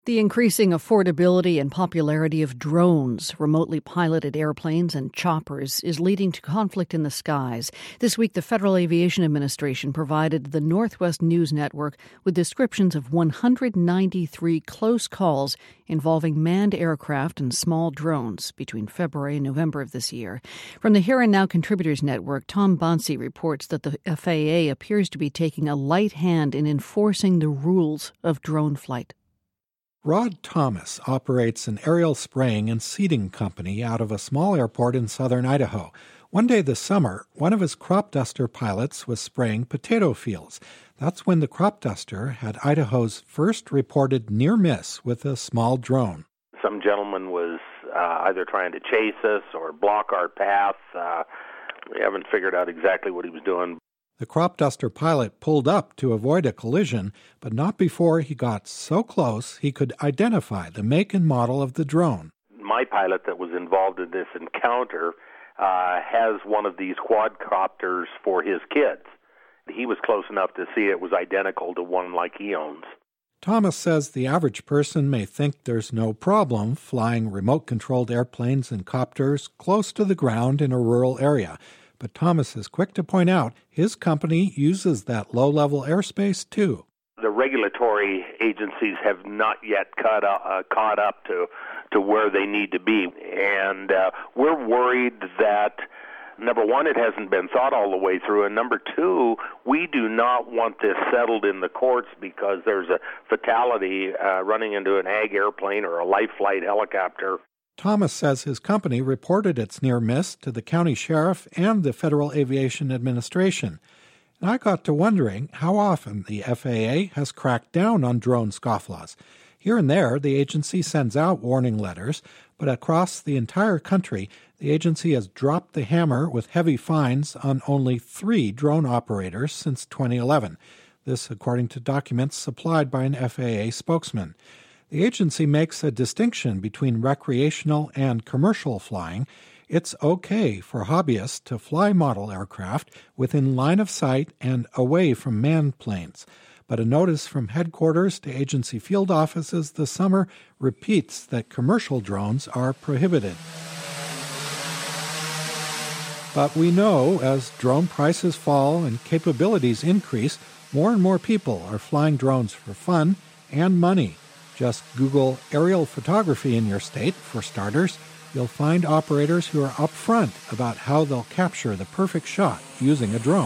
The increasing affordability and popularity of drones, remotely piloted airplanes, and choppers is leading to conflict in the skies. This week, the Federal Aviation Administration provided the Northwest News Network with descriptions of 193 close calls involving manned aircraft and small drones between February and November of this year. From the Here and Now Contributors Network, Tom Bonsi reports that the FAA appears to be taking a light hand in enforcing the rules of drone flight. Rod Thomas operates an aerial spraying and seeding company out of a small airport in southern Idaho. One day this summer, one of his crop duster pilots was spraying potato fields. That's when the crop duster had Idaho's first reported near miss with a small drone. Some gentleman was either trying to chase us or block our path. We haven't figured out exactly what he was doing. The crop duster pilot pulled up to avoid a collision, but not before he got so close he could identify the make and model of the drone. My pilot that was involved in this encounter has one of these quadcopters for his kids. He was close enough to see it was identical to one like he owns. Thomas says the average person may think there's no problem flying remote-controlled airplanes and copters close to the ground in a rural area. But Thomas is quick to point out his company uses that low-level airspace, too. The regulatory agencies have not yet caught up to where they need to be. And we're worried that, number one, it hasn't been thought all the way through. And number two, we do not want this settled in the courts because there's a fatality running into an ag airplane or a light flight helicopter. Thomas says his company reported its near miss to the county sheriff and the Federal Aviation Administration. And I got to wondering how often the FAA has cracked down on drone scofflaws. Here and there, the agency sends out warning letters, but across the entire country, the agency has dropped the hammer with heavy fines on only 3 drone operators since 2011. This according to documents supplied by an FAA spokesman. The agency makes a distinction between recreational and commercial flying. It's okay for hobbyists to fly model aircraft within line of sight and away from manned planes. But a notice from headquarters to agency field offices this summer repeats that commercial drones are prohibited. But we know as drone prices fall and capabilities increase, more and more people are flying drones for fun and money. Just Google aerial photography in your state, for starters. You'll find operators who are upfront about how they'll capture the perfect shot using a drone.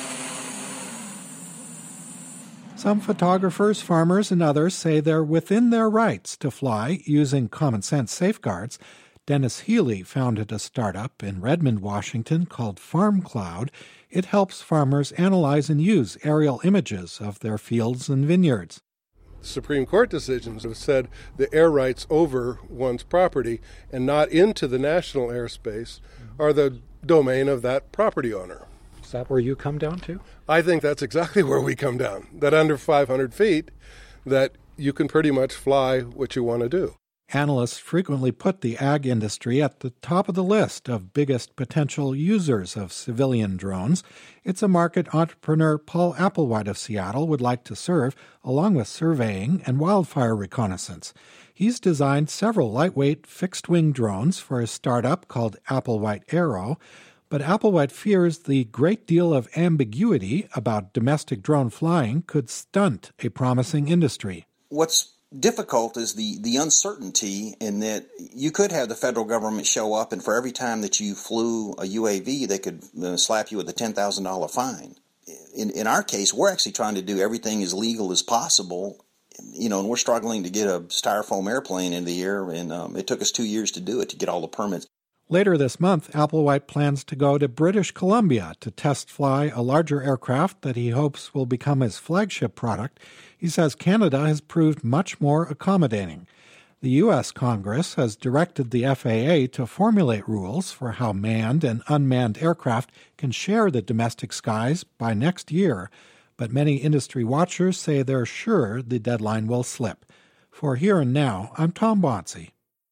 Some photographers, farmers, and others say they're within their rights to fly using common sense safeguards. Dennis Healy founded a startup in Redmond, Washington called FarmCloud. It helps farmers analyze and use aerial images of their fields and vineyards. Supreme Court decisions have said the air rights over one's property and not into the national airspace are the domain of that property owner. Is that where you come down to? I think that's exactly where we come down, that under 500 feet, that you can pretty much fly what you want to do. Analysts frequently put the ag industry at the top of the list of biggest potential users of civilian drones. It's a market entrepreneur Paul Applewhite of Seattle would like to serve, along with surveying and wildfire reconnaissance. He's designed several lightweight fixed-wing drones for his startup called Applewhite Aero, but Applewhite fears the great deal of ambiguity about domestic drone flying could stunt a promising industry. What's difficult is the uncertainty in that you could have the federal government show up and for every time that you flew a UAV, they could slap you with a $10,000 fine. In our case, we're actually trying to do everything as legal as possible, and we're struggling to get a styrofoam airplane in the air, and it took us 2 years to do it, to get all the permits. Later this month, Applewhite plans to go to British Columbia to test fly a larger aircraft that he hopes will become his flagship product. He says Canada has proved much more accommodating. The U.S. Congress has directed the FAA to formulate rules for how manned and unmanned aircraft can share the domestic skies by next year, but many industry watchers say they're sure the deadline will slip. For Here and Now, I'm Tom Bonsi.